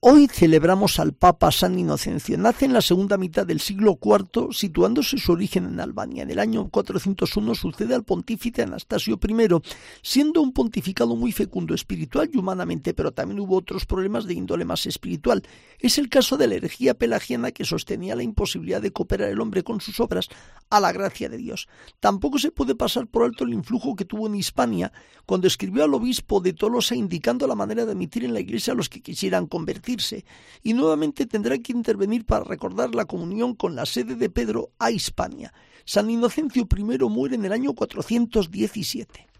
Hoy celebramos al Papa San Inocencio. Nace en la segunda mitad del siglo IV, situándose su origen en Albania. En el año 401 sucede al pontífice Anastasio I, siendo un pontificado muy fecundo espiritual y humanamente, pero también hubo otros problemas de índole más espiritual. Es el caso de la herejía pelagiana, que sostenía la imposibilidad de cooperar el hombre con sus obras a la gracia de Dios. Tampoco se puede pasar por alto el influjo que tuvo en Hispania cuando escribió al obispo de Tolosa indicando la manera de admitir en la Iglesia a los que quisieran convertirse. Y nuevamente tendrá que intervenir para recordar la comunión con la sede de Pedro a Hispania. San Inocencio I muere en el año 417.